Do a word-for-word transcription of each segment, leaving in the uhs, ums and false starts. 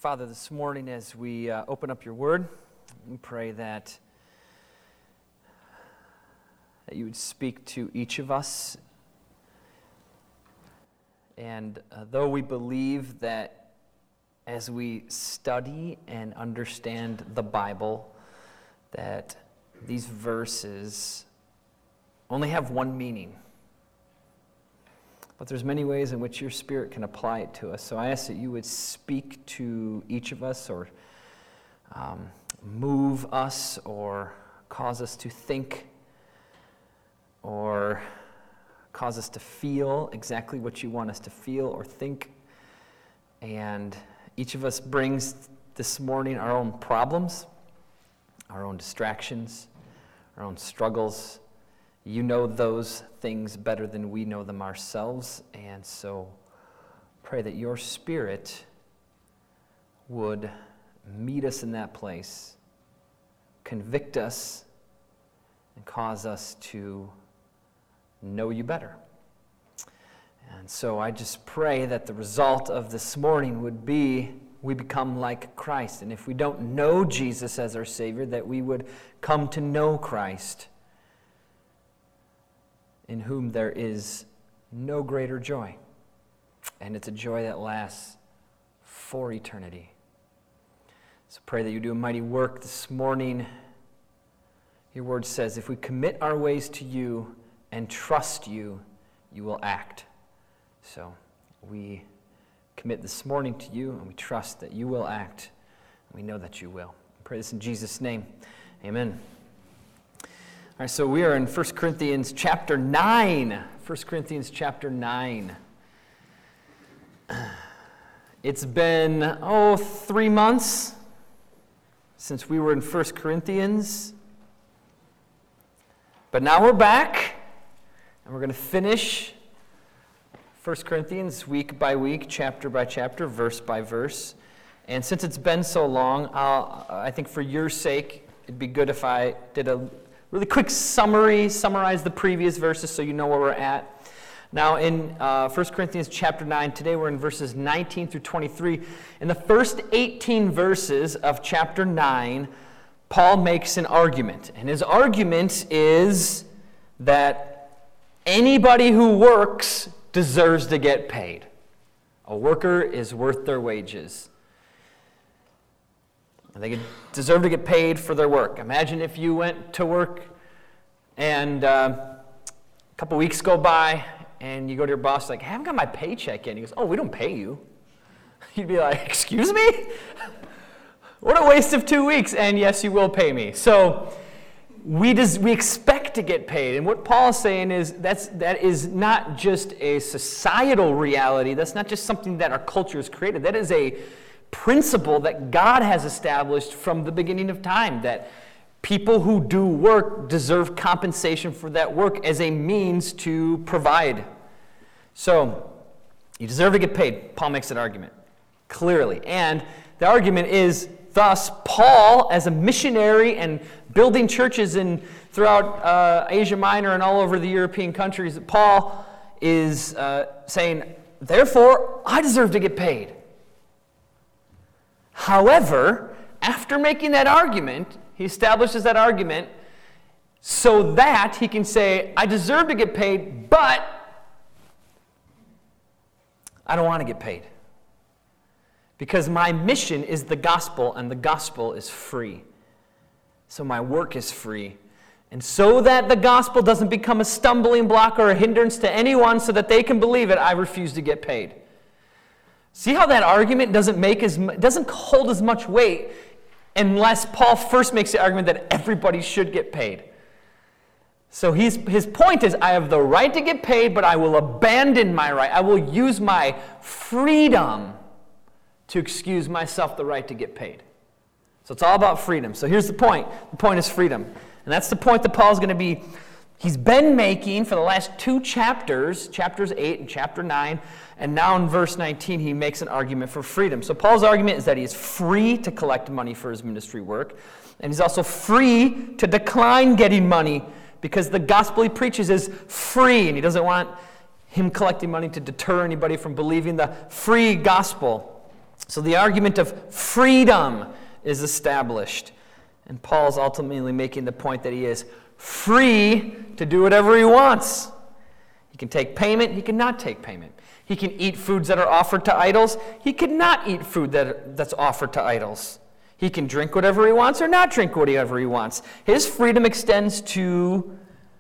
Father, this morning as we uh, open up your word, we pray that, that you would speak to each of us. And uh, though we believe that as we study and understand the Bible, that these verses only have one meaning. But there's many ways in which your Spirit can apply it to us. So I ask that you would speak to each of us, or um, move us, or cause us to think, or cause us to feel exactly what you want us to feel or think. And each of us brings this morning our own problems, our own distractions, our own struggles. You know those things better than we know them ourselves, and so pray that your Spirit would meet us in that place, convict us, and cause us to know you better. And so I just pray that the result of this morning would be we become like Christ. And if we don't know Jesus as our Savior, that we would come to know Christ, in whom there is no greater joy. And it's a joy that lasts for eternity. So pray that you do a mighty work this morning. Your word says, if we commit our ways to you and trust you, you will act. So we commit this morning to you, and we trust that you will act. We know that you will. I pray this in Jesus' name. Amen. All right, so we are in First Corinthians chapter nine. First Corinthians chapter nine. It's been, oh, three months since we were in First Corinthians. But now we're back, and we're going to finish First Corinthians week by week, chapter by chapter, verse by verse. And since it's been so long, I'll, I think for your sake, it'd be good if I did a really quick summary, summarize the previous verses so you know where we're at. Now in uh, First Corinthians chapter nine, today we're in verses nineteen through twenty-three. In the first eighteen verses of chapter nine, Paul makes an argument. And his argument is that anybody who works deserves to get paid. A worker is worth their wages. They deserve to get paid for their work. Imagine if you went to work and uh, a couple weeks go by and you go to your boss like, I haven't got my paycheck yet. And he goes, oh, we don't pay you. You'd be like, excuse me? What a waste of two weeks. And yes, you will pay me. So we just, we expect to get paid. And what Paul is saying is that's, that is not just a societal reality. That's not just something that our culture has created. That is a principle that God has established from the beginning of time, that people who do work deserve compensation for that work as a means to provide. So, you deserve to get paid. Paul makes that argument clearly. And the argument is, thus, Paul, as a missionary and building churches in throughout uh, Asia Minor and all over the European countries, Paul is uh, saying, therefore, I deserve to get paid. However, after making that argument, he establishes that argument so that he can say, I deserve to get paid, but I don't want to get paid. Because my mission is the gospel, and the gospel is free. So my work is free. And so that the gospel doesn't become a stumbling block or a hindrance to anyone so that they can believe it, I refuse to get paid. See how that argument doesn't make as doesn't hold as much weight unless Paul first makes the argument that everybody should get paid. So he's, his point is, I have the right to get paid, but I will abandon my right. I will use my freedom to excuse myself the right to get paid. So it's all about freedom. So here's the point. The point is freedom. And that's the point that Paul's going to be, he's been making for the last two chapters, chapters eight and chapter nine, and now in verse nineteen, he makes an argument for freedom. So Paul's argument is that he is free to collect money for his ministry work, and he's also free to decline getting money because the gospel he preaches is free, and he doesn't want him collecting money to deter anybody from believing the free gospel. So the argument of freedom is established. And Paul's ultimately making the point that he is free to do whatever he wants. He can take payment, he can not take payment. He can eat foods that are offered to idols. He cannot eat food that, that's offered to idols. He can drink whatever he wants or not drink whatever he wants. His freedom extends to,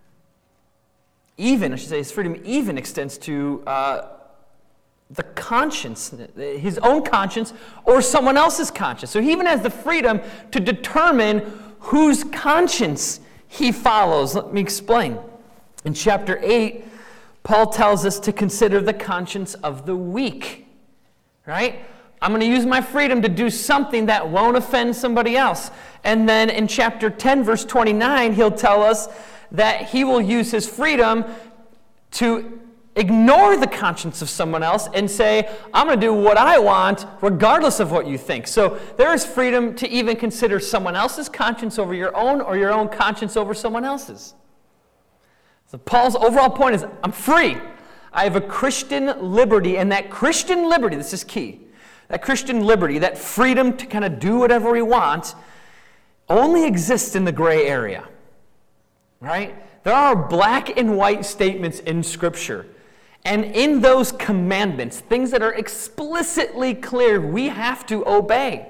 even, I should say, his freedom even extends to uh, the conscience, his own conscience or someone else's conscience. So he even has the freedom to determine whose conscience he follows. Let me explain. In chapter eight, Paul tells us to consider the conscience of the weak, right? I'm going to use my freedom to do something that won't offend somebody else. And then in chapter ten, verse twenty-nine, he'll tell us that he will use his freedom to ignore the conscience of someone else and say, I'm going to do what I want regardless of what you think. So there is freedom to even consider someone else's conscience over your own or your own conscience over someone else's. So Paul's overall point is, I'm free. I have a Christian liberty, and that Christian liberty, this is key, that Christian liberty, that freedom to kind of do whatever we want, only exists in the gray area, right? There are black and white statements in Scripture, and in those commandments, things that are explicitly clear, we have to obey,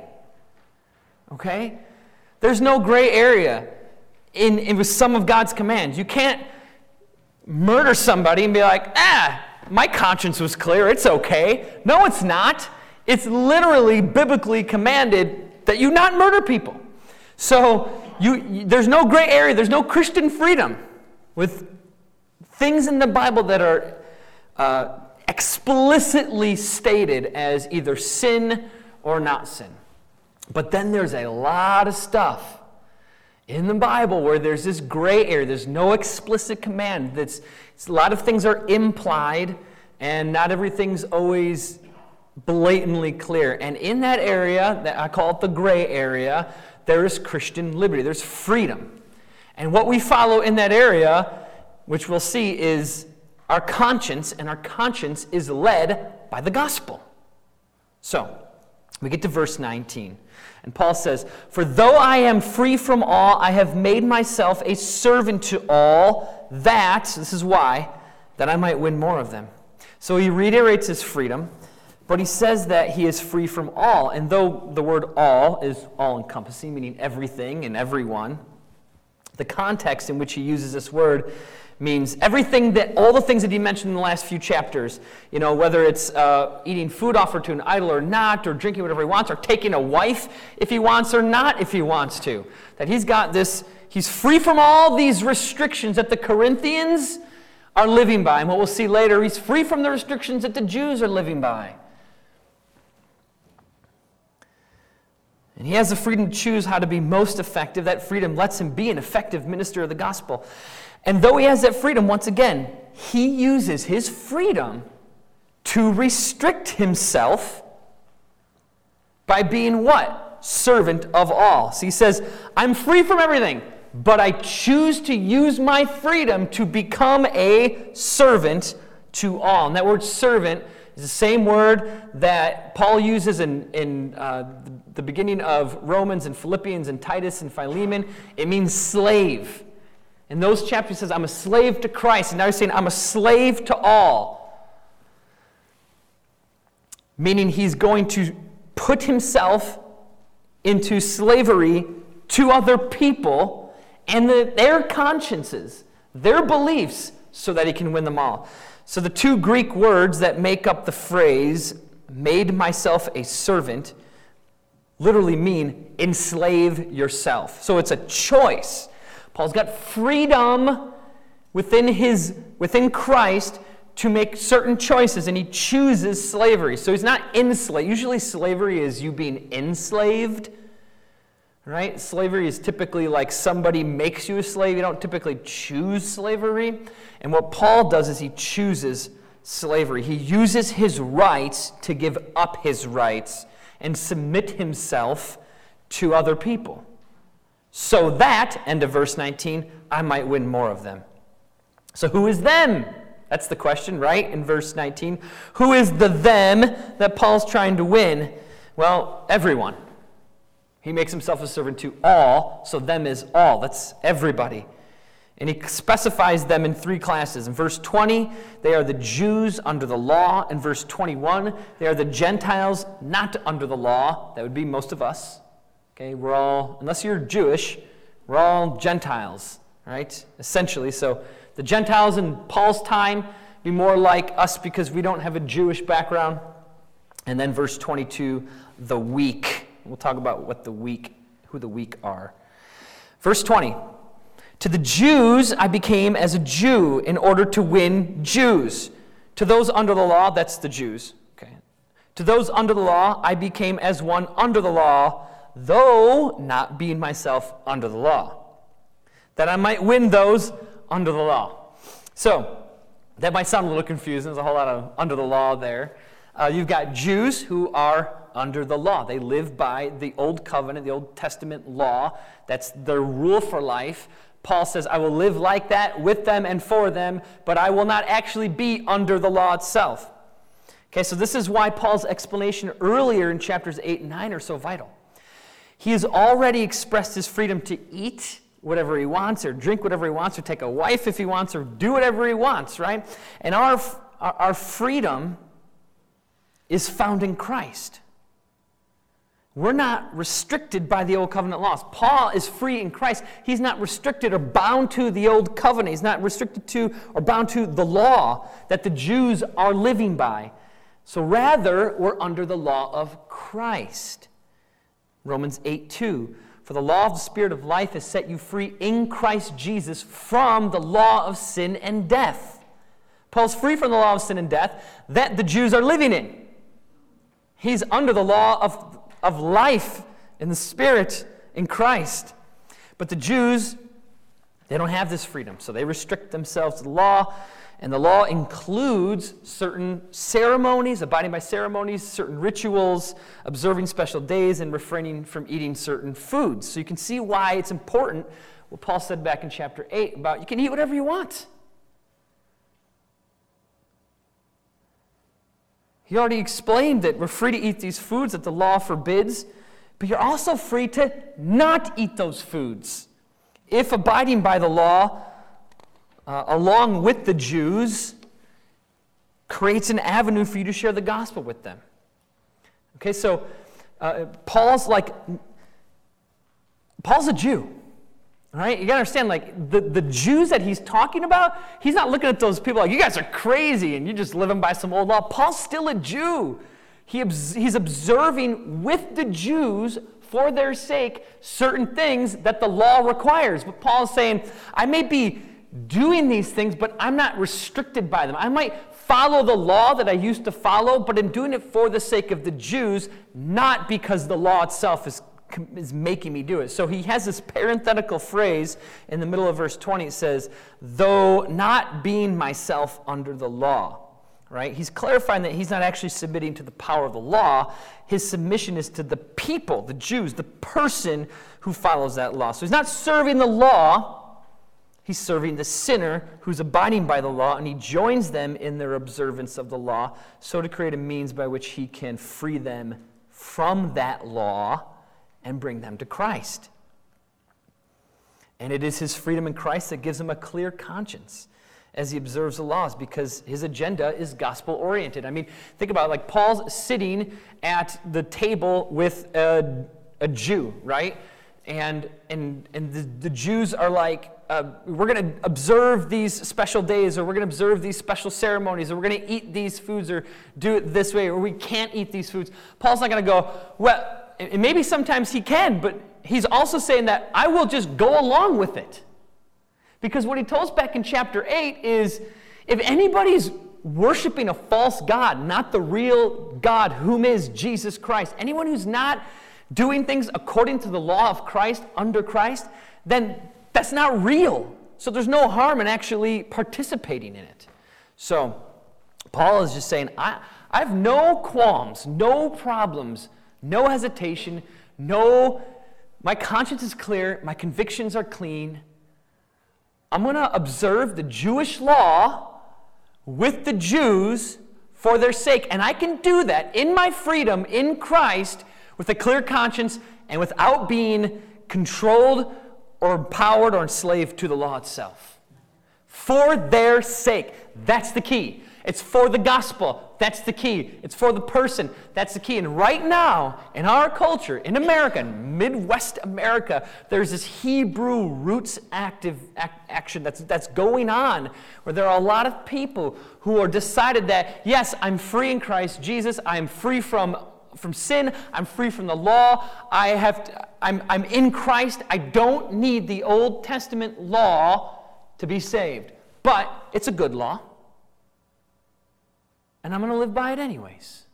okay? There's no gray area in, in with some of God's commands. You can't murder somebody and be like, ah, my conscience was clear, it's okay. No, it's not. It's literally biblically commanded that you not murder people. So you, you, there's no gray area, there's no Christian freedom with things in the Bible that are uh, explicitly stated as either sin or not sin. But then there's a lot of stuff in the Bible where there's this gray area, there's no explicit command. That's, a lot of things are implied, and not everything's always blatantly clear. And in that area, that I call it the gray area, there is Christian liberty. There's freedom. And what we follow in that area, which we'll see, is our conscience, and our conscience is led by the gospel. So, we get to verse nineteen. And Paul says, for though I am free from all, I have made myself a servant to all, that, this is why, that I might win more of them. So he reiterates his freedom, but he says that he is free from all. And though the word all is all-encompassing, meaning everything and everyone, the context in which he uses this word means everything that, all the things that he mentioned in the last few chapters, you know, whether it's uh, eating food offered to an idol or not, or drinking whatever he wants, or taking a wife if he wants or not if he wants to. That he's got this, he's free from all these restrictions that the Corinthians are living by. And what we'll see later, he's free from the restrictions that the Jews are living by. And he has the freedom to choose how to be most effective. That freedom lets him be an effective minister of the gospel. And though he has that freedom, once again, he uses his freedom to restrict himself by being what? Servant of all. So he says, I'm free from everything, but I choose to use my freedom to become a servant to all. And that word servant is the same word that Paul uses in, in uh, the beginning of Romans and Philippians and Titus and Philemon. It means slave. In those chapters, he says, I'm a slave to Christ. And now he's saying, I'm a slave to all. Meaning he's going to put himself into slavery to other people and the, their consciences, their beliefs, so that he can win them all. So the two Greek words that make up the phrase, made myself a servant, literally mean enslave yourself. So it's a choice. Paul's got freedom within his within Christ to make certain choices, and he chooses slavery. So he's not enslaved. Usually slavery is you being enslaved, right? Slavery is typically like somebody makes you a slave. You don't typically choose slavery. And what Paul does is he chooses slavery. He uses his rights to give up his rights and submit himself to other people. So that, end of verse nineteen, I might win more of them. So who is them? That's the question, right? In verse nineteen. Who is the them that Paul's trying to win? Well, everyone. He makes himself a servant to all, so them is all. That's everybody. And he specifies them in three classes. In verse twenty, they are the Jews under the law. In verse twenty-one, they are the Gentiles not under the law. That would be most of us. Okay, we're all, unless you're Jewish, we're all Gentiles, right? Essentially. So the Gentiles in Paul's time be more like us because we don't have a Jewish background. And then verse twenty-two, the weak. We'll talk about what the weak, who the weak are. Verse twenty. To the Jews I became as a Jew in order to win Jews. To those under the law, that's the Jews. Okay. To those under the law I became as one under the law, though not being myself under the law, that I might win those under the law. So, that might sound a little confusing. There's a whole lot of under the law there. Uh, you've got Jews who are under the law. They live by the Old Covenant, the Old Testament law. That's their rule for life. Paul says, I will live like that with them and for them, but I will not actually be under the law itself. Okay, so this is why Paul's explanation earlier in chapters eight and nine are so vital. He has already expressed his freedom to eat whatever he wants, or drink whatever he wants, or take a wife if he wants, or do whatever he wants, right? And our, our freedom is found in Christ. We're not restricted by the Old Covenant laws. Paul is free in Christ. He's not restricted or bound to the Old Covenant. He's not restricted to or bound to the law that the Jews are living by. So rather, we're under the law of Christ. Romans eight two. For the law of the Spirit of life has set you free in Christ Jesus from the law of sin and death. Paul's free from the law of sin and death that the Jews are living in. He's under the law of of life in the Spirit in Christ. But the Jews, they don't have this freedom, so they restrict themselves to the law, and the law includes certain ceremonies, abiding by ceremonies, certain rituals, observing special days, and refraining from eating certain foods. So you can see why it's important what Paul said back in chapter eight about you can eat whatever you want. He already explained that we're free to eat these foods that the law forbids, but you're also free to not eat those foods. If abiding by the law, uh, along with the Jews, creates an avenue for you to share the gospel with them. Okay, so uh, Paul's like, Paul's a Jew. All right, you got to understand, like, the, the Jews that he's talking about, he's not looking at those people like, you guys are crazy and you're just living by some old law. Paul's still a Jew. He, he's observing with the Jews, for their sake, certain things that the law requires. But Paul's saying, I may be doing these things, but I'm not restricted by them. I might follow the law that I used to follow, but in doing it for the sake of the Jews, not because the law itself is is making me do it. So he has this parenthetical phrase in the middle of verse twenty. It says, though not being myself under the law. Right? He's clarifying that he's not actually submitting to the power of the law. His submission is to the people, the Jews, the person who follows that law. So he's not serving the law. He's serving the sinner who's abiding by the law, and he joins them in their observance of the law, so to create a means by which he can free them from that law and bring them to Christ. And it is his freedom in Christ that gives him a clear conscience as he observes the laws, because his agenda is gospel-oriented. I mean, think about it, like Paul's sitting at the table with a, a Jew, right? And and and the, the Jews are like, uh, we're going to observe these special days, or we're going to observe these special ceremonies, or we're going to eat these foods, or do it this way, or we can't eat these foods. Paul's not going to go, well, and maybe sometimes he can, but he's also saying that I will just go along with it. Because what he told us back in chapter eight is, if anybody's worshiping a false god, not the real God, whom is Jesus Christ, anyone who's not doing things according to the law of Christ, under Christ, then that's not real. So there's no harm in actually participating in it. So Paul is just saying, I, I have no qualms, no problems, no hesitation, no, my conscience is clear, my convictions are clean. I'm going to observe the Jewish law with the Jews for their sake. And I can do that in my freedom in Christ with a clear conscience and without being controlled or empowered or enslaved to the law itself. For their sake. That's the key. It's for the gospel. That's the key. It's for the person. That's the key. And right now, in our culture, in America, in Midwest America, there's this Hebrew roots active ac- action that's, that's going on, where there are a lot of people who are decided that, yes, I'm free in Christ Jesus. I'm free from, from sin. I'm free from the law. I have to, I'm, I'm in Christ. I don't need the Old Testament law to be saved. But it's a good law. And I'm going to live by it anyways.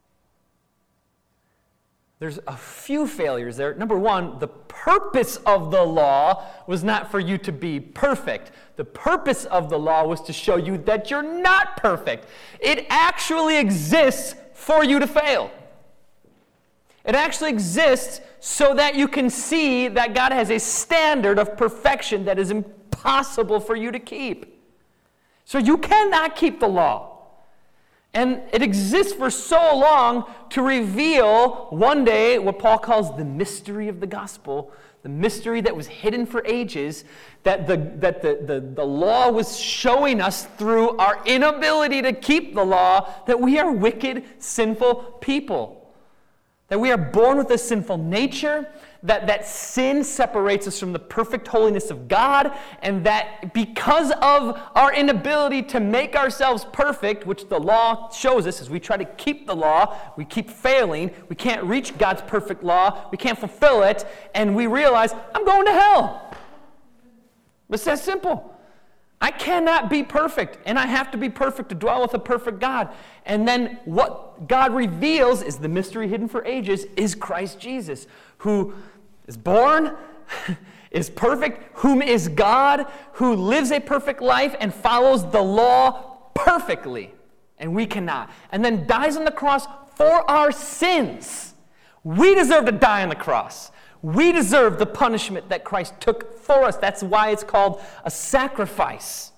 There's a few failures there. Number one, the purpose of the law was not for you to be perfect. The purpose of the law was to show you that you're not perfect. It actually exists for you to fail. It actually exists so that you can see that God has a standard of perfection that is impossible for you to keep. So you cannot keep the law. And it exists for so long to reveal one day what Paul calls the mystery of the gospel, the mystery that was hidden for ages, that the, that the, the, the law was showing us through our inability to keep the law, that we are wicked, sinful people. That we are born with a sinful nature, that, that sin separates us from the perfect holiness of God, and that because of our inability to make ourselves perfect, which the law shows us as we try to keep the law, we keep failing, we can't reach God's perfect law, we can't fulfill it, and we realize, I'm going to hell. It's that simple. I cannot be perfect, and I have to be perfect to dwell with a perfect God. And then what God reveals is the mystery hidden for ages is Christ Jesus, who is born, is perfect, whom is God, who lives a perfect life and follows the law perfectly, and we cannot. And then dies on the cross for our sins. We deserve to die on the cross. We deserve the punishment that Christ took for us. That's why it's called a sacrifice.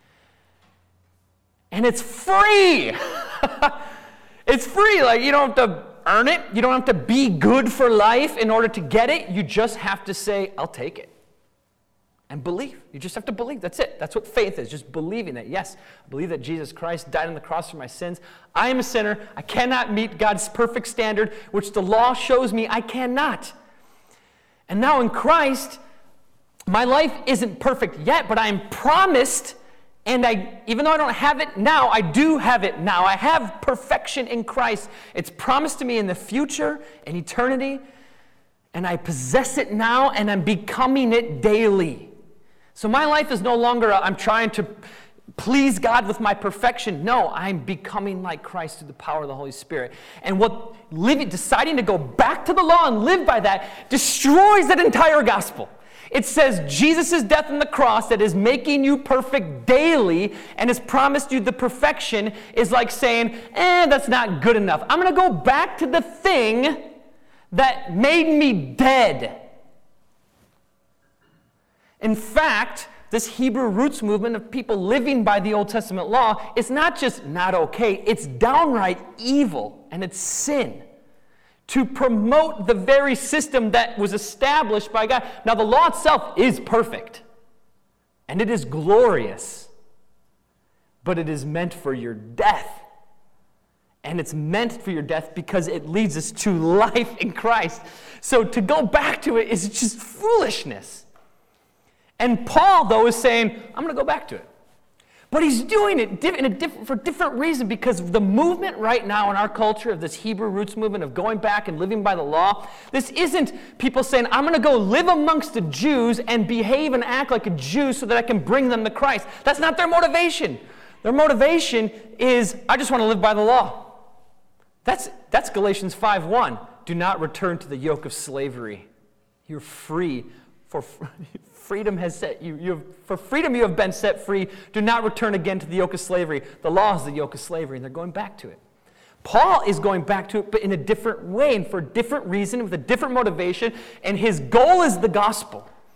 And it's free. It's free. Like, you don't have to earn it. You don't have to be good for life in order to get it. You just have to say, I'll take it. And believe. You just have to believe. That's it. That's what faith is. Just believing that, yes, I believe that Jesus Christ died on the cross for my sins. I am a sinner. I cannot meet God's perfect standard, which the law shows me I cannot. And now in Christ, my life isn't perfect yet, but I am promised, and I, even though I don't have it now, I do have it now. I have perfection in Christ. It's promised to me in the future, in eternity, and I possess it now, and I'm becoming it daily. So my life is no longer, a, I'm trying to please God with my perfection. No, I'm becoming like Christ through the power of the Holy Spirit. And what living, deciding to go back to the law and live by that destroys that entire gospel. It says Jesus' death on the cross that is making you perfect daily and has promised you the perfection is like saying, eh, that's not good enough. I'm going to go back to the thing that made me dead. In fact, this Hebrew roots movement of people living by the Old Testament law is not just not okay, it's downright evil and it's sin to promote the very system that was established by God. Now, the law itself is perfect and it is glorious, but it is meant for your death. And it's meant for your death because it leads us to life in Christ. So to go back to it is just foolishness. And Paul, though, is saying, I'm going to go back to it. But he's doing it in a diff- for a different reason, because the movement right now in our culture of this Hebrew roots movement of going back and living by the law, this isn't people saying, I'm going to go live amongst the Jews and behave and act like a Jew so that I can bring them to Christ. That's not their motivation. Their motivation is, I just want to live by the law. That's, that's Galatians five one. Do not return to the yoke of slavery. You're free for freedom has set you, you have, for freedom you have been set free. Do not return again to the yoke of slavery. The law is the yoke of slavery, and they're going back to it. Paul is going back to it, but in a different way and for a different reason, with a different motivation, and his goal is the gospel.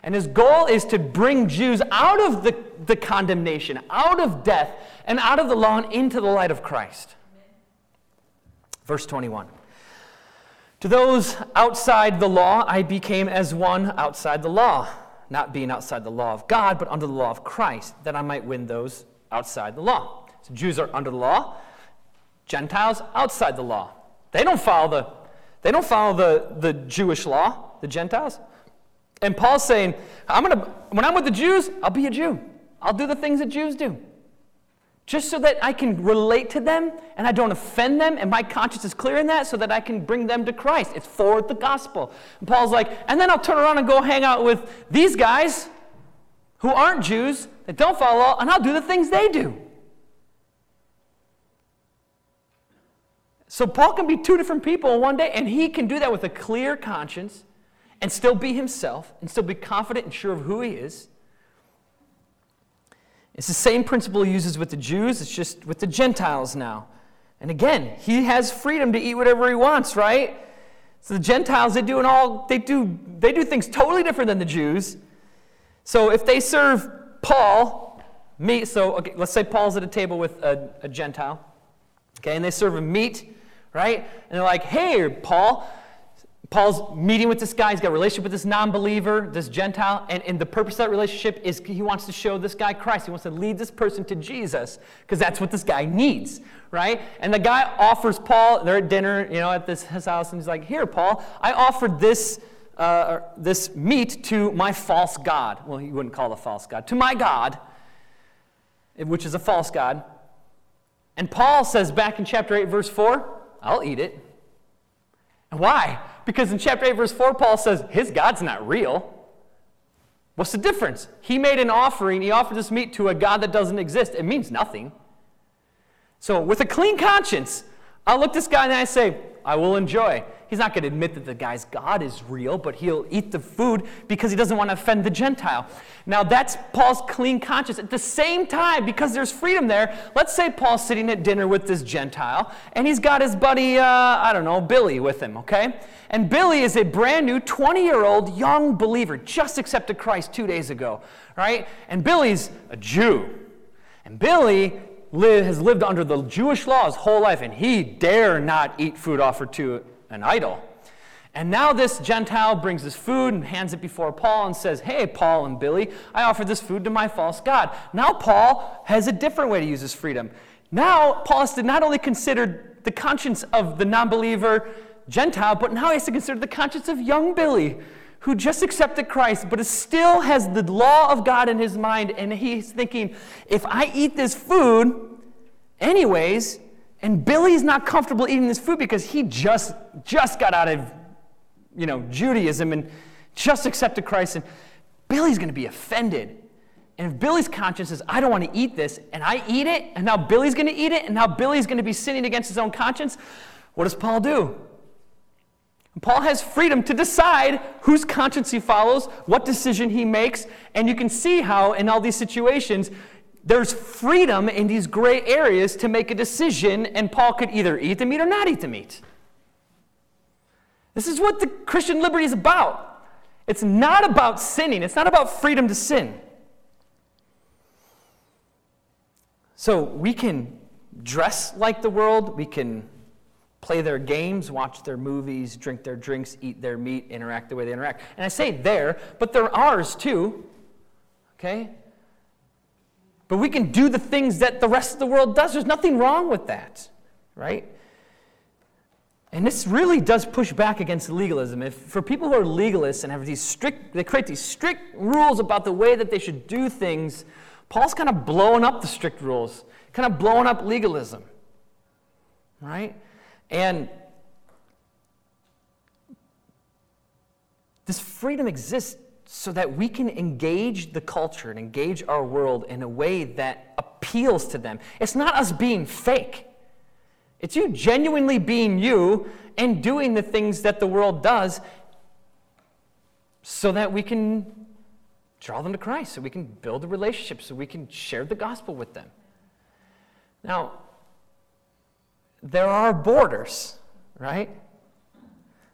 And his goal is to bring Jews out of the, the condemnation, out of death, and out of the law and into the light of Christ. Verse twenty-one. To those outside the law, I became as one outside the law, not being outside the law of God, but under the law of Christ, that I might win those outside the law. So Jews are under the law, Gentiles outside the law. They don't follow the, they don't follow the, the Jewish law, the Gentiles. And Paul's saying, I'm gonna, when I'm with the Jews, I'll be a Jew. I'll do the things that Jews do. Just so that I can relate to them and I don't offend them and my conscience is clear in that so that I can bring them to Christ. It's for the gospel. And Paul's like, and then I'll turn around and go hang out with these guys who aren't Jews, that don't follow law, and I'll do the things they do. So Paul can be two different people in one day, and he can do that with a clear conscience and still be himself and still be confident and sure of who he is. It's the same principle he uses with the Jews, it's just with the Gentiles now. And again, he has freedom to eat whatever he wants, right? So the Gentiles, they do an all they do they do things totally different than the Jews. So if they serve Paul meat, so okay, let's say Paul's at a table with a, a Gentile, okay, and they serve him meat, right? And they're like, hey, Paul, Paul's meeting with this guy. He's got a relationship with this non-believer, this Gentile, and, and the purpose of that relationship is he wants to show this guy Christ. He wants to lead this person to Jesus because that's what this guy needs, right? And the guy offers Paul, they're at dinner, you know, at this his house, and he's like, here, Paul, I offered this uh, this meat to my false god. Well, he wouldn't call it a false god. To my God, which is a false god. And Paul says back in chapter eight, verse four, I'll eat it. And why? Because in chapter eight, verse four, Paul says, his God's not real. What's the difference? He made an offering. He offered this meat to a God that doesn't exist. It means nothing. So with a clean conscience, I'll look this guy and I say, I will enjoy. He's not going to admit that the guy's God is real, but he'll eat the food because he doesn't want to offend the Gentile. Now that's Paul's clean conscience. At the same time, because there's freedom there, let's say Paul's sitting at dinner with this Gentile, and he's got his buddy, uh, I don't know, Billy with him, okay? And Billy is a brand new twenty-year-old young believer, just accepted Christ two days ago, right? And Billy's a Jew. And Billy live, has lived under the Jewish law his whole life, and he dare not eat food offered to an idol. And now this Gentile brings this food and hands it before Paul and says, hey, Paul and Billy, I offered this food to my false god. Now Paul has a different way to use his freedom. Now Paul has to not only consider the conscience of the non-believer Gentile, but now he has to consider the conscience of young Billy, who just accepted Christ, but still has the law of God in his mind, and he's thinking, if I eat this food anyways, and Billy's not comfortable eating this food because he just, just got out of, you know, Judaism and just accepted Christ, and Billy's going to be offended. And if Billy's conscience says, I don't want to eat this, and I eat it, and now Billy's going to eat it, and now Billy's going to be sinning against his own conscience, what does Paul do? Paul has freedom to decide whose conscience he follows, what decision he makes, and you can see how in all these situations, there's freedom in these gray areas to make a decision, and Paul could either eat the meat or not eat the meat. This is what the Christian liberty is about. It's not about sinning. It's not about freedom to sin. So we can dress like the world. We can play their games, watch their movies, drink their drinks, eat their meat, interact the way they interact. And I say there, but they're ours too. Okay? But we can do the things that the rest of the world does. There's nothing wrong with that, right? And this really does push back against legalism. If for people who are legalists and have these strict, they create these strict rules about the way that they should do things, Paul's kind of blowing up the strict rules, kind of blowing up legalism, right? And this freedom exists so that we can engage the culture and engage our world in a way that appeals to them. It's not us being fake. It's you genuinely being you and doing the things that the world does so that we can draw them to Christ, so we can build a relationship, so we can share the gospel with them. Now, there are borders, right?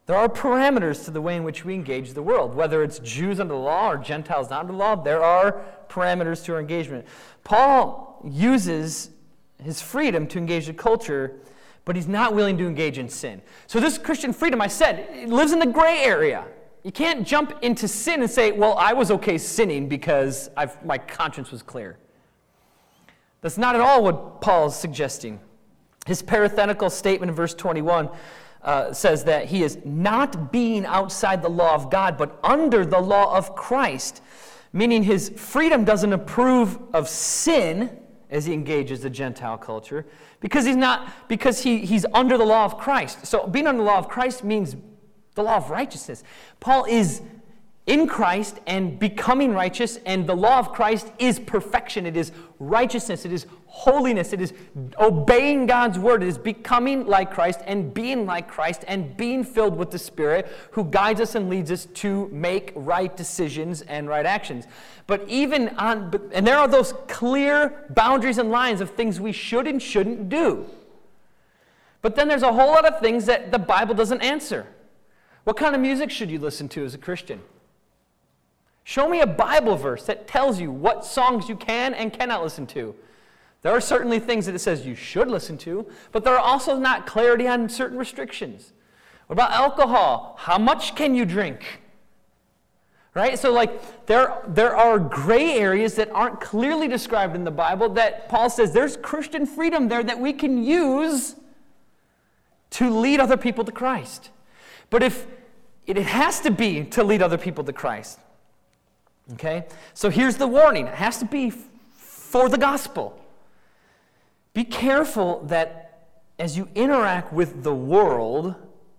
There are parameters to the way in which we engage the world. Whether it's Jews under the law or Gentiles not under the law, there are parameters to our engagement. Paul uses his freedom to engage the culture, but he's not willing to engage in sin. So this Christian freedom, I said, it lives in the gray area. You can't jump into sin and say, well, I was okay sinning because I've, my conscience was clear. That's not at all what Paul is suggesting. His parenthetical statement in verse twenty-one uh, says that he is not being outside the law of God, but under the law of Christ, meaning his freedom doesn't approve of sin as he engages the Gentile culture, because he's not because he, he's under the law of Christ. So being under the law of Christ means the law of righteousness. Paul is in Christ and becoming righteous, and the law of Christ is perfection. It is righteousness. It is holiness. It is obeying God's word. It is becoming like Christ and being like Christ and being filled with the Spirit who guides us and leads us to make right decisions and right actions. But even on, and there are those clear boundaries and lines of things we should and shouldn't do. But then there's a whole lot of things that the Bible doesn't answer. What kind of music should you listen to as a Christian? Show me a Bible verse that tells you what songs you can and cannot listen to. There are certainly things that it says you should listen to, but there are also not clarity on certain restrictions. What about alcohol? How much can you drink? Right? So like there, there are gray areas that aren't clearly described in the Bible that Paul says there's Christian freedom there that we can use to lead other people to Christ. But if it, it has to be to lead other people to Christ. Okay? So here's the warning. It has to be f- for the gospel. Be careful that as you interact with the world,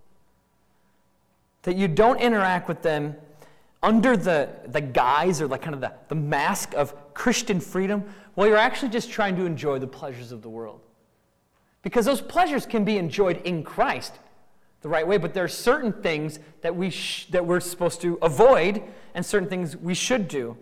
that you don't interact with them under the, the guise or like kind of the, the mask of Christian freedom, while you're actually just trying to enjoy the pleasures of the world. Because those pleasures can be enjoyed in Christ the right way, but there are certain things that we sh- that we're supposed to avoid and certain things we should do.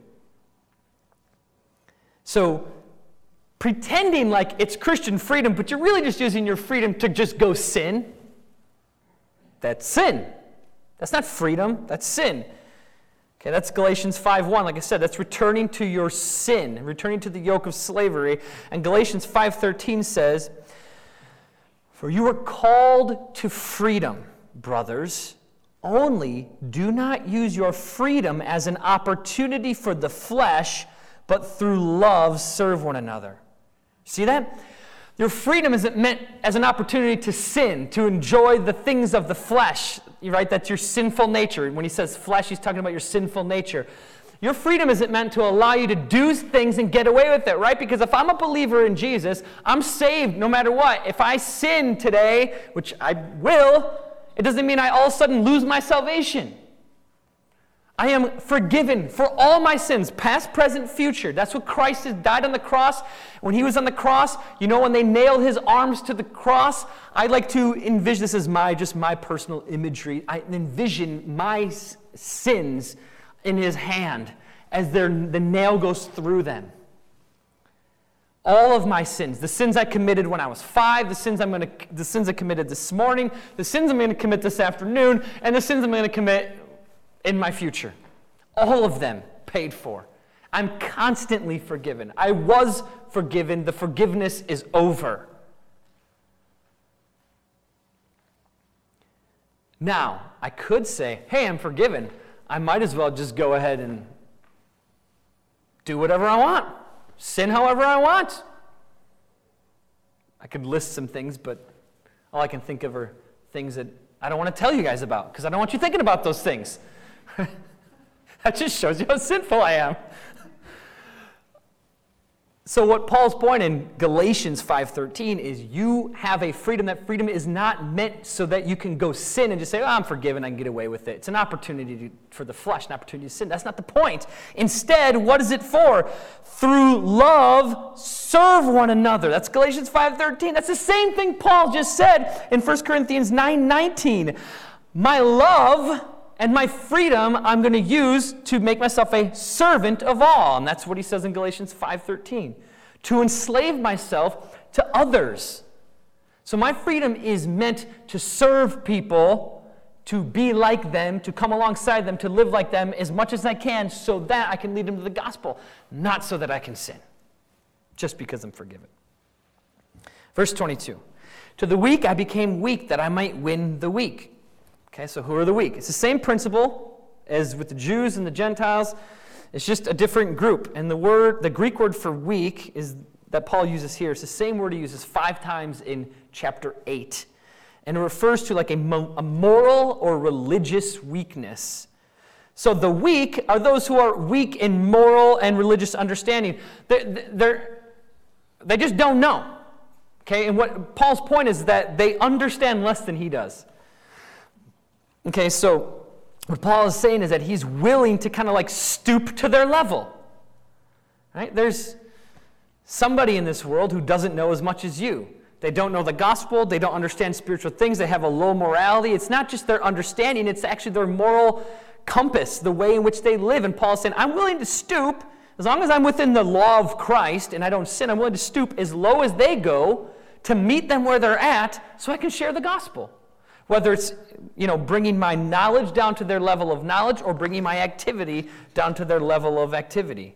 So pretending like it's Christian freedom, but you're really just using your freedom to just go sin, that's sin. That's not freedom, that's sin. Okay, that's Galatians five one. Like I said, that's returning to your sin, returning to the yoke of slavery. And Galatians five thirteen says, "For you are called to freedom, brothers. Only do not use your freedom as an opportunity for the flesh, but through love serve one another." See that? Your freedom isn't meant as an opportunity to sin, to enjoy the things of the flesh. Right? That's your sinful nature. When he says flesh, he's talking about your sinful nature. Your freedom isn't meant to allow you to do things and get away with it, right? Because if I'm a believer in Jesus, I'm saved no matter what. If I sin today, which I will, it doesn't mean I all of a sudden lose my salvation. I am forgiven for all my sins, past, present, future. That's what Christ has died on the cross. When he was on the cross, you know, when they nailed his arms to the cross, I like to envision this as my, just my personal imagery. I envision my sins in his hand as the nail goes through them. All of my sins, the sins I committed when I was five, the sins I'm going to, the sins I committed this morning, the sins I'm going to commit this afternoon, and the sins I'm going to commit in my future. All of them paid for. I'm constantly forgiven. I was forgiven. The forgiveness is over. Now, I could say, hey, I'm forgiven. I might as well just go ahead and do whatever I want. Sin however I want. I could list some things, but all I can think of are things that I don't want to tell you guys about because I don't want you thinking about those things. That just shows you how sinful I am. So what Paul's point in Galatians five thirteen is you have a freedom. That freedom is not meant so that you can go sin and just say, oh, I'm forgiven, I can get away with it. It's an opportunity to, for the flesh, an opportunity to sin. That's not the point. Instead, what is it for? Through love, serve one another. That's Galatians five thirteen. That's the same thing Paul just said in First Corinthians nine nineteen. My love and my freedom I'm going to use to make myself a servant of all. And that's what he says in Galatians five thirteen. To enslave myself to others. So my freedom is meant to serve people to be like them, to come alongside them, to live like them as much as I can so that I can lead them to the gospel, not so that I can sin, just because I'm forgiven. Verse twenty-two, to the weak I became weak that I might win the weak. Okay, so who are the weak? It's the same principle as with the Jews and the Gentiles. It's just a different group. And the word, the Greek word for weak is that Paul uses here. It's the same word he uses five times in chapter eight. And it refers to like a, mo- a moral or religious weakness. So the weak are those who are weak in moral and religious understanding. They're, they're, they just don't know. Okay, and what Paul's point is that they understand less than he does. Okay, so what Paul is saying is that he's willing to kind of like stoop to their level. Right? There's somebody in this world who doesn't know as much as you. They don't know the gospel. They don't understand spiritual things. They have a low morality. It's not just their understanding. It's actually their moral compass, the way in which they live. And Paul's saying, I'm willing to stoop, as long as I'm within the law of Christ and I don't sin, I'm willing to stoop as low as they go to meet them where they're at so I can share the gospel. Whether it's, you know, bringing my knowledge down to their level of knowledge or bringing my activity down to their level of activity.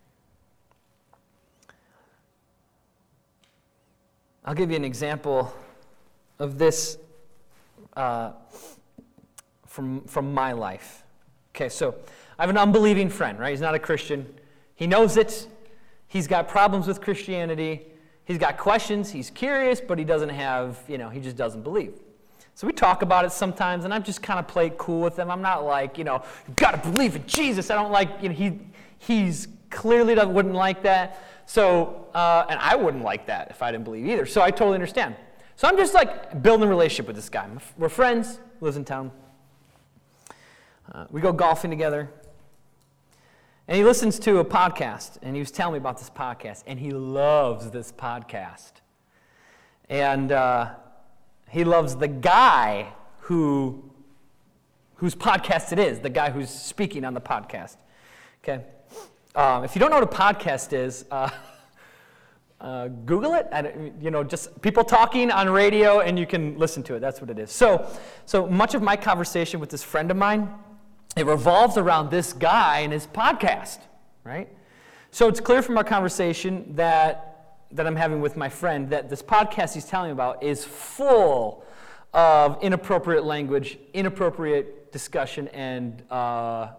I'll give you an example of this uh, from, from my life. Okay, so I have an unbelieving friend, right? He's not a Christian. He knows it. He's got problems with Christianity. He's got questions. He's curious, but he doesn't have, you know, he just doesn't believe. So we talk about it sometimes, and I just kind of play it cool with him. I'm not like, you know, you've got to believe in Jesus. I don't like, you know, he he's clearly doesn't, wouldn't like that. So, uh, and I wouldn't like that if I didn't believe either. So I totally understand. So I'm just like building a relationship with this guy. We're friends, lives in town. Uh, we go golfing together. And he listens to a podcast, and he was telling me about this podcast, and he loves this podcast. And uh, he loves the guy who, whose podcast it is, the guy who's speaking on the podcast. Okay? Um, if you don't know what a podcast is, uh, uh, Google it. And, you know, just people talking on radio, and you can listen to it. That's what it is. So, so much of my conversation with this friend of mine, it revolves around this guy and his podcast, right? So it's clear from our conversation that, that I'm having with my friend that this podcast he's telling me about is full of inappropriate language, inappropriate discussion, and uh,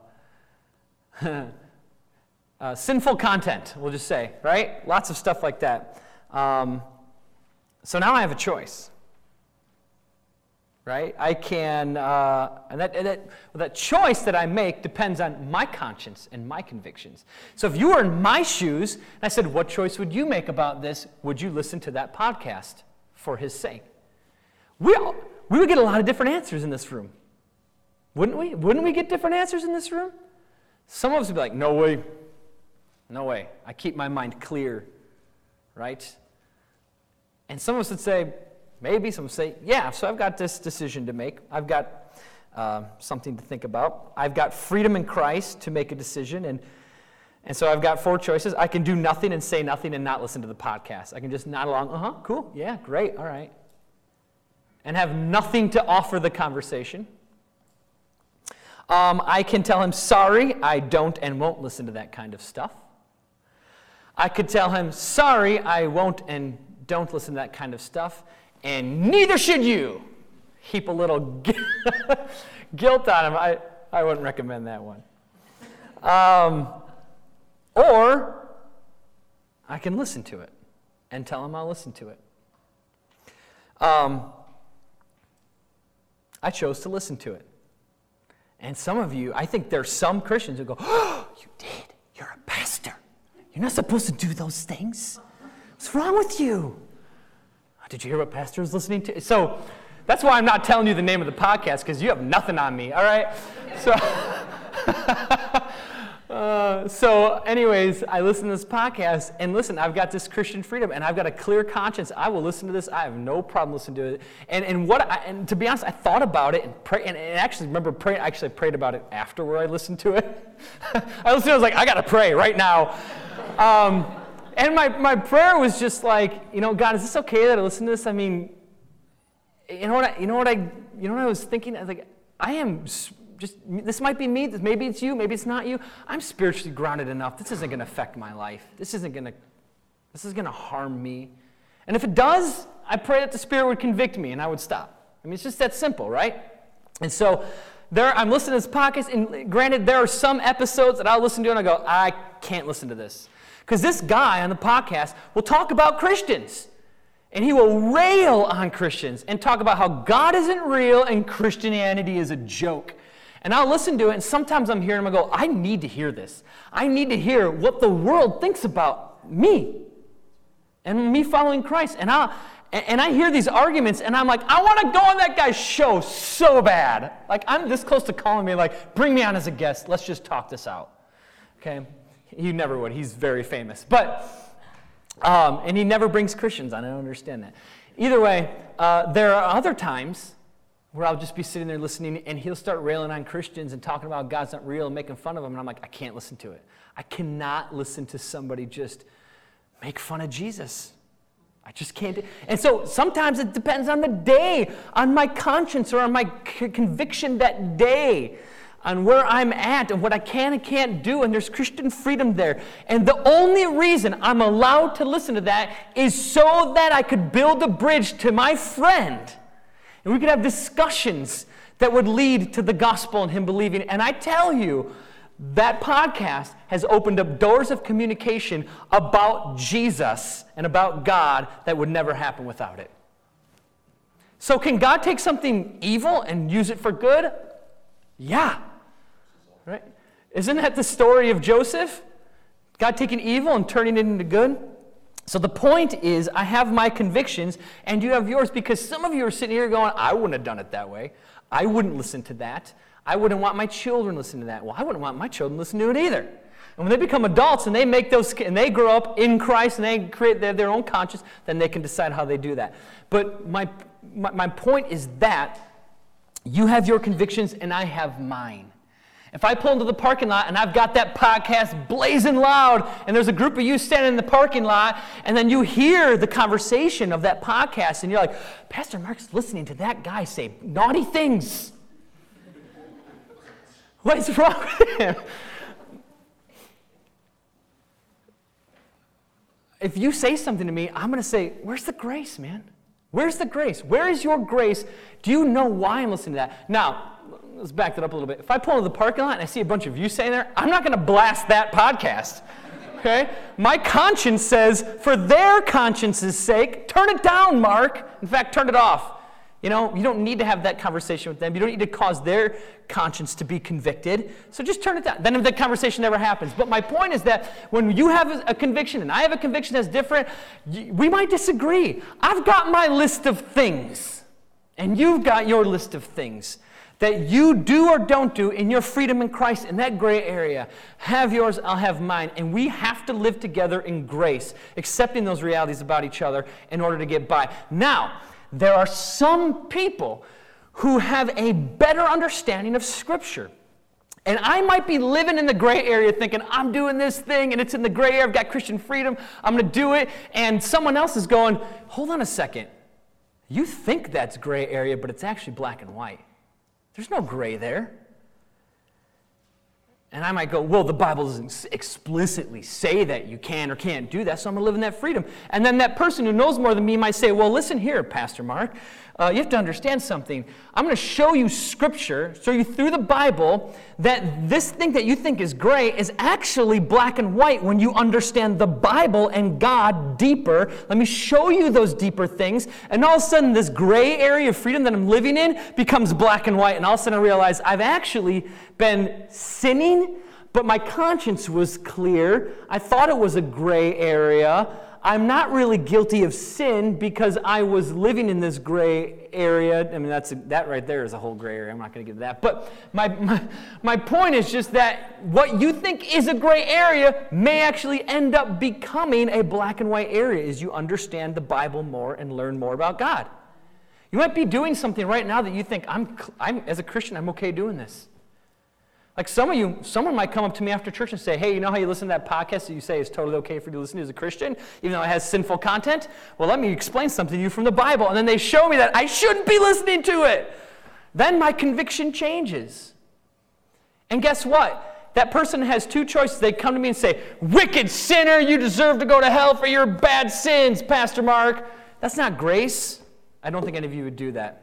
uh, sinful content, we'll just say, right? Lots of stuff like that. Um, so now I have a choice. Right? I can, uh, and that, and that, well, that choice that I make depends on my conscience and my convictions. So if you were in my shoes, and I said, what choice would you make about this? Would you listen to that podcast for his sake? We, all, we would get a lot of different answers in this room. Wouldn't we? Wouldn't we get different answers in this room? Some of us would be like, no way. No way. I keep my mind clear. Right? And some of us would say, maybe. Some say, yeah, so I've got this decision to make. I've got uh, something to think about. I've got freedom in Christ to make a decision, and and so I've got four choices. I can do nothing and say nothing and not listen to the podcast. I can just nod along, uh-huh, cool, yeah, great, all right, and have nothing to offer the conversation. Um, I can tell him, sorry, I don't and won't listen to that kind of stuff. I could tell him, sorry, I won't and don't listen to that kind of stuff. And neither should you. Heap a little guilt on him. I, I wouldn't recommend that one. Um, or I can listen to it and tell him I'll listen to it. Um, I chose to listen to it. And some of you, I think there's some Christians who go, oh, you did. You're a pastor. You're not supposed to do those things. What's wrong with you? Did you hear what pastor was listening to? So that's why I'm not telling you the name of the podcast, because you have nothing on me, all right? So, uh, so anyways, I listen to this podcast, and listen, I've got this Christian freedom, and I've got a clear conscience. I will listen to this. I have no problem listening to it. And and what? I, and to be honest, I thought about it and pray, and, and actually remember praying. Actually, I prayed about it after where I listened to it. I listened to it. I was like, I got to pray right now. Um, And my, my prayer was just like, you know, God, is this okay that I listen to this? I mean, you know what I, you know what I, you know what I was thinking? I was like, I am just, this might be me, maybe it's you, maybe it's not you. I'm spiritually grounded enough. This isn't going to affect my life. This isn't going to, this is going to harm me. And if it does, I pray that the Spirit would convict me and I would stop. I mean, it's just that simple, right? And so there, I'm listening to this podcast, and granted, there are some episodes that I'll listen to and I go, I can't listen to this. Because this guy on the podcast will talk about Christians. And he will rail on Christians and talk about how God isn't real and Christianity is a joke. And I'll listen to it, and sometimes I'm hearing him and I go, I need to hear this. I need to hear what the world thinks about me and me following Christ. And I and I hear these arguments, and I'm like, I want to go on that guy's show so bad. Like, I'm this close to calling me, like, bring me on as a guest. Let's just talk this out. Okay? He never would. He's very famous. But, um, and he never brings Christians on. I don't understand that. Either way, uh, there are other times where I'll just be sitting there listening, and he'll start railing on Christians and talking about God's not real and making fun of them, and I'm like, I can't listen to it. I cannot listen to somebody just make fun of Jesus. I just can't. Do. And so sometimes it depends on the day, on my conscience or on my c- conviction that day, on where I'm at and what I can and can't do, and there's Christian freedom there. And the only reason I'm allowed to listen to that is so that I could build a bridge to my friend, and we could have discussions that would lead to the gospel and him believing. And I tell you, that podcast has opened up doors of communication about Jesus and about God that would never happen without it. So can God take something evil and use it for good? Yeah. Right? Isn't that the story of Joseph? God taking evil and turning it into good? So the point is, I have my convictions and you have yours, because some of you are sitting here going, I wouldn't have done it that way. I wouldn't listen to that. I wouldn't want my children listening to that. Well, I wouldn't want my children listening to it either. And when they become adults and they make those, and they grow up in Christ and they create their, their own conscience, then they can decide how they do that. But my, my my point is that you have your convictions and I have mine. If I pull into the parking lot and I've got that podcast blazing loud, and there's a group of you standing in the parking lot, and then you hear the conversation of that podcast, and you're like, Pastor Mark's listening to that guy say naughty things. What is wrong with him? If you say something to me, I'm going to say, where's the grace, man? Where's the grace? Where is your grace? Do you know why I'm listening to that? Now, let's back that up a little bit. If I pull into the parking lot and I see a bunch of you saying there, I'm not going to blast that podcast. Okay? My conscience says, for their conscience's sake, turn it down, Mark. In fact, turn it off. You know, you don't need to have that conversation with them. You don't need to cause their conscience to be convicted. So just turn it down. Then the conversation never happens. But my point is that when you have a conviction and I have a conviction that's different, we might disagree. I've got my list of things, and you've got your list of things that you do or don't do in your freedom in Christ, in that gray area. Have yours, I'll have mine. And we have to live together in grace, accepting those realities about each other in order to get by. Now, there are some people who have a better understanding of Scripture. And I might be living in the gray area thinking, I'm doing this thing, and it's in the gray area, I've got Christian freedom, I'm going to do it. And someone else is going, hold on a second. You think that's gray area, but it's actually black and white. There's no gray there. And I might go, well, the Bible doesn't explicitly say that you can or can't do that, so I'm going to live in that freedom. And then that person who knows more than me might say, well, listen here, Pastor Mark. Uh, you have to understand something. I'm going to show you Scripture, show you through the Bible, that this thing that you think is gray is actually black and white when you understand the Bible and God deeper. Let me show you those deeper things. And all of a sudden, this gray area of freedom that I'm living in becomes black and white. And all of a sudden, I realize I've actually been sinning, but my conscience was clear. I thought it was a gray area. I'm not really guilty of sin because I was living in this gray area. I mean, that's a, that right there is a whole gray area. I'm not going to get to that. But my, my, my point is just that what you think is a gray area may actually end up becoming a black and white area as you understand the Bible more and learn more about God. You might be doing something right now that you think, I'm, I'm as a Christian, I'm okay doing this. Like some of you, someone might come up to me after church and say, hey, you know how you listen to that podcast that you say is totally okay for you to listen to as a Christian, even though it has sinful content? Well, let me explain something to you from the Bible. And then they show me that I shouldn't be listening to it. then my conviction changes. And guess what? That person has two choices. They come to me and say, wicked sinner, you deserve to go to hell for your bad sins, Pastor Mark. That's not grace. I don't think any of you would do that.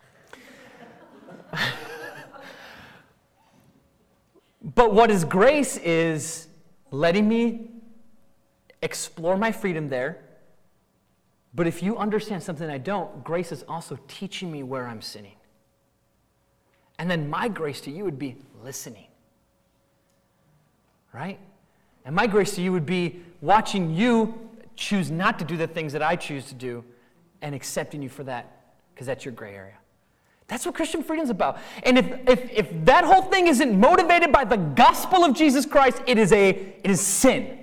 But what is grace is letting me explore my freedom there. But if you understand something I don't, grace is also teaching me where I'm sinning. And then my grace to you would be listening. Right? And my grace to you would be watching you choose not to do the things that I choose to do and accepting you for that, because that's your gray area. That's what Christian freedom is about. And if, if, if that whole thing isn't motivated by the gospel of Jesus Christ, it is a it is sin.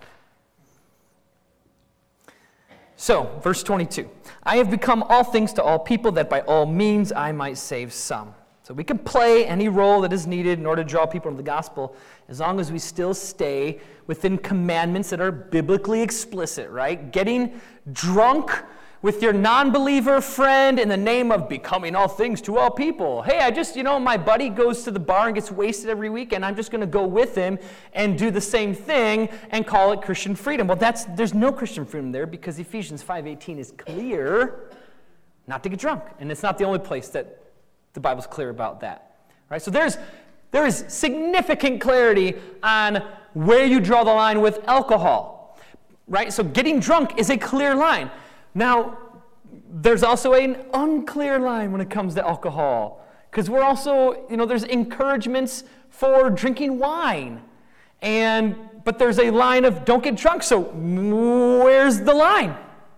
So, verse twenty-two. I have become all things to all people, that by all means I might save some. So we can play any role that is needed in order to draw people to the gospel, as long as we still stay within commandments that are biblically explicit, right? Getting drunk with your non-believer friend in the name of becoming all things to all people. Hey, I just, you know, my buddy goes to the bar and gets wasted every week, and I'm just going to go with him and do the same thing and call it Christian freedom. Well, that's there's no Christian freedom there, because Ephesians five eighteen is clear not to get drunk. And it's not the only place that the Bible's clear about that. Right? So there's there is significant clarity on where you draw the line with alcohol. Right? So getting drunk is a clear line. Now, there's also an unclear line when it comes to alcohol, because we're also, you know, there's encouragements for drinking wine, and but there's a line of don't get drunk. So where's the line?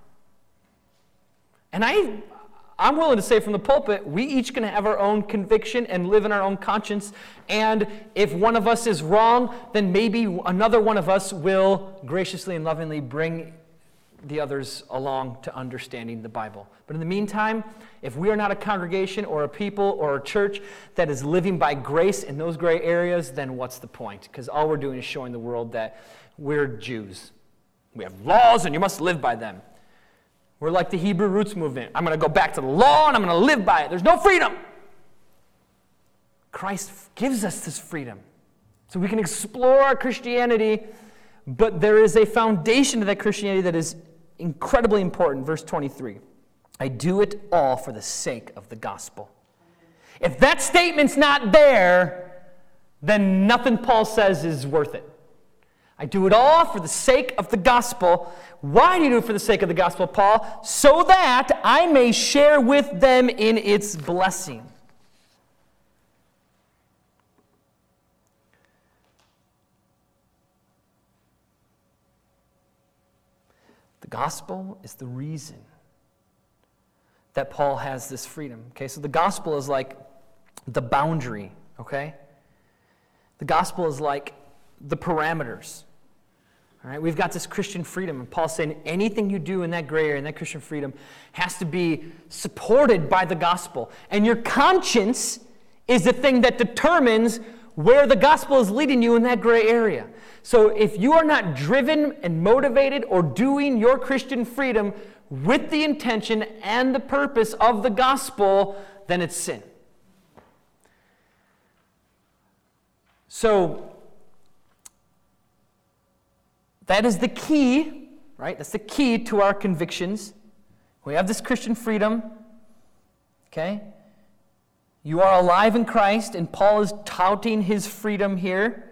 And I, I'm willing to say from the pulpit, we each can have our own conviction and live in our own conscience. And if one of us is wrong, then maybe another one of us will graciously and lovingly bring the others along to understanding the Bible. But in the meantime, if we are not a congregation or a people or a church that is living by grace in those gray areas, then what's the point? Because all we're doing is showing the world that we're Jews. We have laws and you must live by them. We're like the Hebrew roots movement. I'm going to go back to the law and I'm going to live by it. There's no freedom. Christ gives us this freedom so we can explore our Christianity, but there is a foundation to that Christianity that is incredibly important. Verse twenty-three. I do it all for the sake of the gospel. If that statement's not there, then nothing Paul says is worth it. I do it all for the sake of the gospel. Why do you do it for the sake of the gospel, Paul? So that I may share with them in its blessing. The gospel is the reason that Paul has this freedom. Okay, so the gospel is like the boundary, okay? The gospel is like the parameters. All right, we've got this Christian freedom, and Paul's saying anything you do in that gray area, in that Christian freedom, has to be supported by the gospel. And your conscience is the thing that determines where the gospel is leading you in that gray area. So if you are not driven and motivated or doing your Christian freedom with the intention and the purpose of the gospel, then it's sin. So that is the key, right? That's the key to our convictions. We have this Christian freedom, okay? You are alive in Christ, and Paul is touting his freedom here.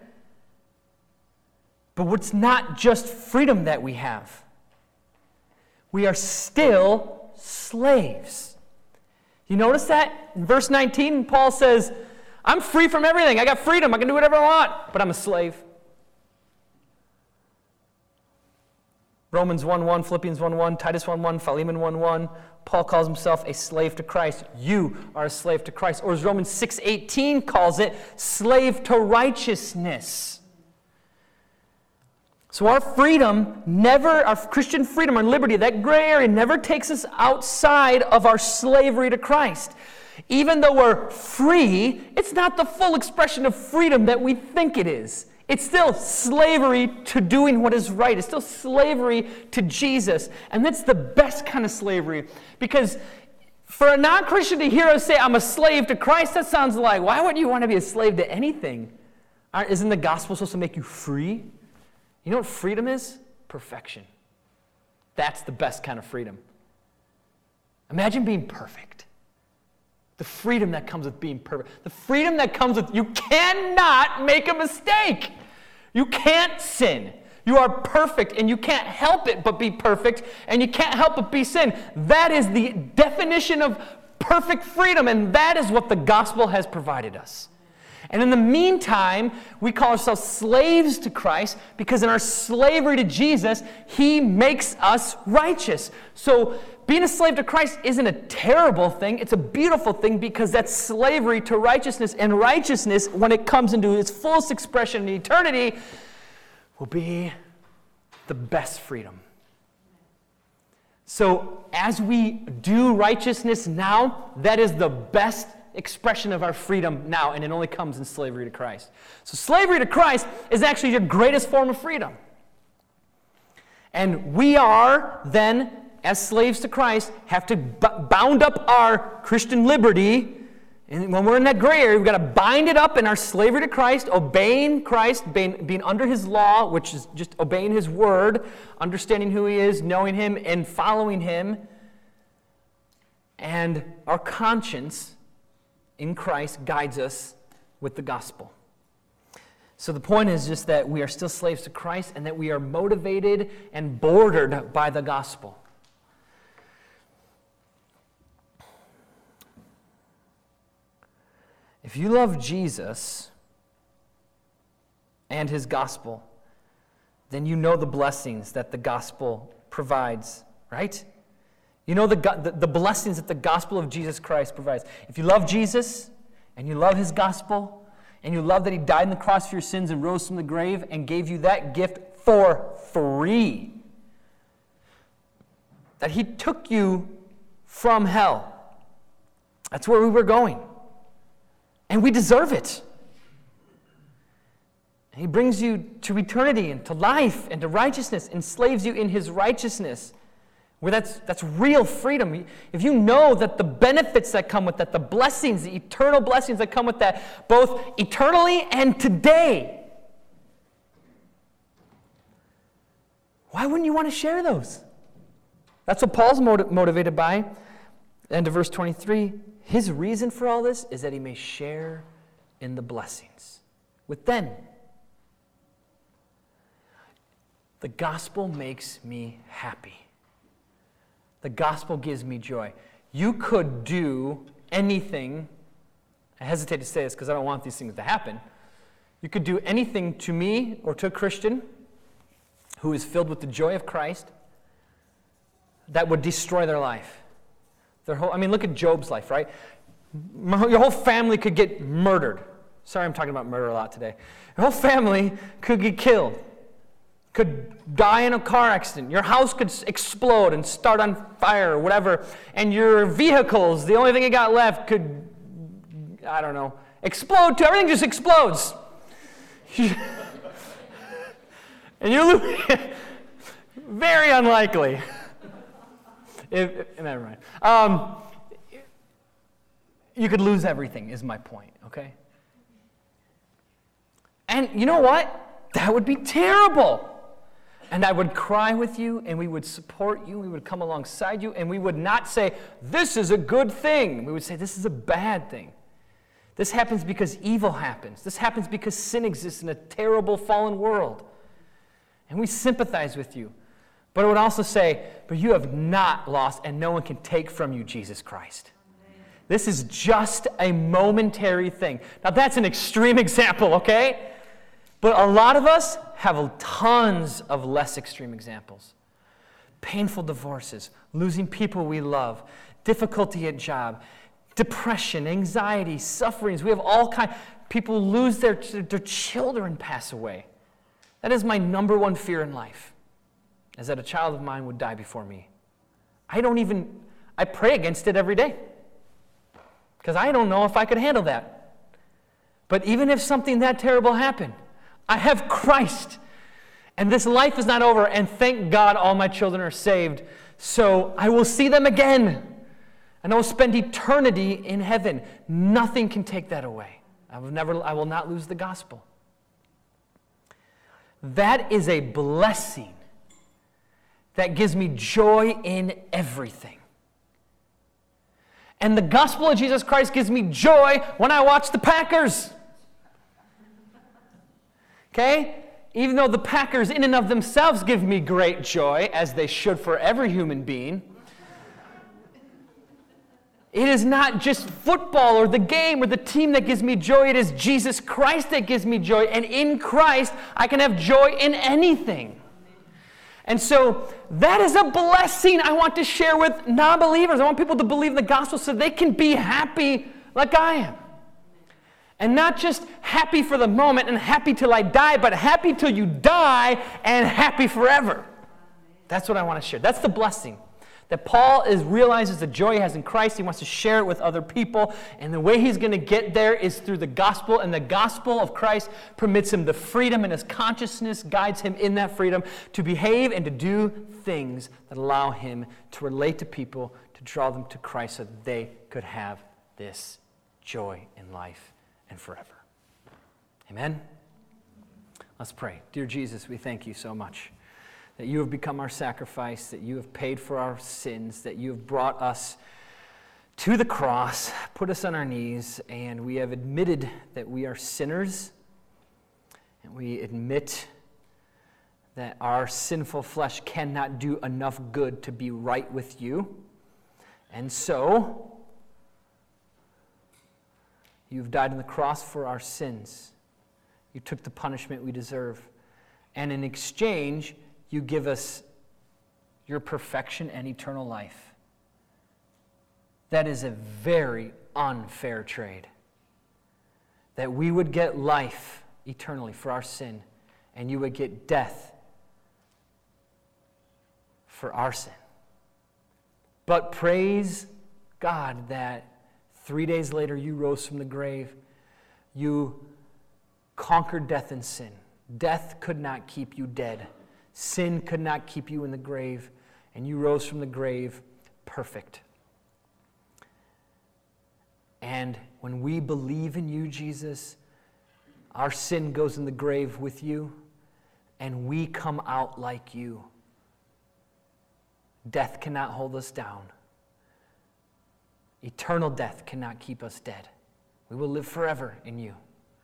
But it's not just freedom that we have. We are still slaves. You notice that? In verse nineteen, Paul says, I'm free from everything. I got freedom. I can do whatever I want, but I'm a slave. Romans one one, Philippians one one, Titus one one, Philemon one one. Paul calls himself a slave to Christ. You are a slave to Christ. Or as Romans six eighteen calls it, slave to righteousness. So our freedom never, our Christian freedom, our liberty, that gray area never takes us outside of our slavery to Christ. Even though we're free, it's not the full expression of freedom that we think it is. It's still slavery to doing what is right. It's still slavery to Jesus. And that's the best kind of slavery, because For a non-Christian to hear us say, I'm a slave to Christ, that sounds like, why would you want to be a slave to anything? Aren't- Isn't the gospel supposed to make you free? You know what freedom is? Perfection. That's the best kind of freedom. Imagine being perfect. The freedom that comes with being perfect. The freedom that comes with you cannot make a mistake. You can't sin. You are perfect, and you can't help it but be perfect, and you can't help but be sin. That is the definition of perfect freedom, and that is what the gospel has provided us. And in the meantime, we call ourselves slaves to Christ because in our slavery to Jesus, He makes us righteous. So being a slave to Christ isn't a terrible thing. It's a beautiful thing because that's slavery to righteousness. And righteousness, when it comes into its fullest expression in eternity, will be the best freedom. So as we do righteousness now, that is the best expression of our freedom now, and it only comes in slavery to Christ. So slavery to Christ is actually your greatest form of freedom. And we are then, as slaves to Christ, have to b- bound up our Christian liberty. And when we're in that gray area, we've got to bind it up in our slavery to Christ, obeying Christ, being, being under His law, which is just obeying His word, understanding who He is, knowing Him, and following Him. And our conscience in Christ guides us with the gospel. So the point is just that we are still slaves to Christ and that we are motivated and bordered by the gospel. If you love Jesus and His gospel, then you know the blessings that the gospel provides, right? You know the, the, the blessings that the gospel of Jesus Christ provides. If you love Jesus and you love His gospel and you love that He died on the cross for your sins and rose from the grave and gave you that gift for free, that He took you from hell. That's where we were going. And we deserve it. And He brings you to eternity and to life and to righteousness, enslaves you in His righteousness. Where that's, that's real freedom. If you know that the benefits that come with that, the blessings, the eternal blessings that come with that, both eternally and today, why wouldn't you want to share those? That's what Paul's motiv- motivated by. End of verse twenty-three. His reason for all this is that he may share in the blessings with them. The gospel makes me happy. The gospel gives me joy. You could do anything. I hesitate to say this because I don't want these things to happen. You could do anything to me or to a Christian who is filled with the joy of Christ that would destroy their life. Their whole, I mean, look at Job's life, right? Your whole family could get murdered. Sorry, I'm talking about murder a lot today. Your whole family could get killed. Could die in a car accident. Your house could explode and start on fire or whatever. And your vehicles, the only thing you got left, could, I don't know, explode too. Everything just explodes. And you're losing. Very unlikely. If, if, never mind. Um, you could lose everything, is my point, okay? And you know what? That would be terrible. And I would cry with you, and we would support you, we would come alongside you, and we would not say, this is a good thing. We would say, this is a bad thing. This happens because evil happens. This happens because sin exists in a terrible fallen world. And we sympathize with you. But I would also say, but you have not lost, and no one can take from you Jesus Christ. This is just a momentary thing. Now, that's an extreme example, okay? But a lot of us have tons of less extreme examples. Painful divorces, losing people we love, difficulty at job, depression, anxiety, sufferings. We have all kinds. People lose their, their children, pass away. That is my number one fear in life, is that a child of mine would die before me. I don't even, I pray against it every day because I don't know if I could handle that. But even if something that terrible happened, I have Christ, and this life is not over, and thank God all my children are saved, so I will see them again. And I will spend eternity in heaven. Nothing can take that away. I will never, I will not lose the gospel. That is a blessing that gives me joy in everything. And the gospel of Jesus Christ gives me joy when I watch the Packers. Okay? Even though the Packers in and of themselves give me great joy, as they should for every human being, it is not just football or the game or the team that gives me joy. It is Jesus Christ that gives me joy. And in Christ, I can have joy in anything. And so that is a blessing I want to share with non-believers. I want people to believe the gospel so they can be happy like I am. And not just happy for the moment and happy till I die, but happy till you die and happy forever. That's what I want to share. That's the blessing. That Paul is realizes the joy he has in Christ. He wants to share it with other people. And the way he's going to get there is through the gospel. And the gospel of Christ permits him the freedom, and his consciousness guides him in that freedom to behave and to do things that allow him to relate to people, to draw them to Christ so that they could have this joy in life and forever. Amen? Let's pray. Dear Jesus, we thank you so much that you have become our sacrifice, that you have paid for our sins, that you have brought us to the cross, put us on our knees, and we have admitted that we are sinners, and we admit that our sinful flesh cannot do enough good to be right with you. And so, you've died on the cross for our sins. You took the punishment we deserve. And in exchange, you give us your perfection and eternal life. That is a very unfair trade. That we would get life eternally for our sin, and you would get death for our sin. But praise God that three days later you rose from the grave. You conquered death and sin. Death could not keep you dead. Sin could not keep you in the grave, and you rose from the grave perfect. And when we believe in you, Jesus, our sin goes in the grave with you, and we come out like you. Death cannot hold us down. Eternal death cannot keep us dead. We will live forever in you.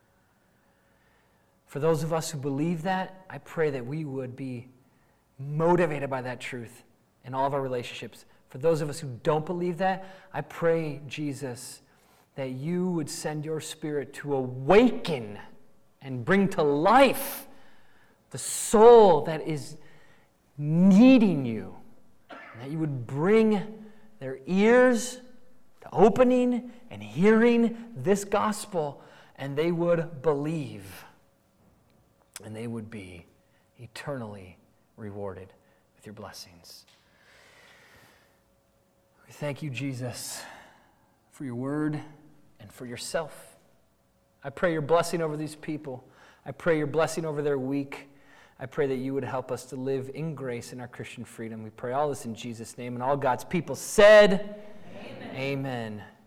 For those of us who believe that, I pray that we would be motivated by that truth in all of our relationships. For those of us who don't believe that, I pray, Jesus, that you would send your Spirit to awaken and bring to life the soul that is needing you. And that you would bring their ears to opening and hearing this gospel, and they would believe. And they would be eternally rewarded with your blessings. We thank you, Jesus, for your word and for yourself. I pray your blessing over these people. I pray your blessing over their week. I pray that you would help us to live in grace in our Christian freedom. We pray all this in Jesus' name. And all God's people said, Amen. Amen.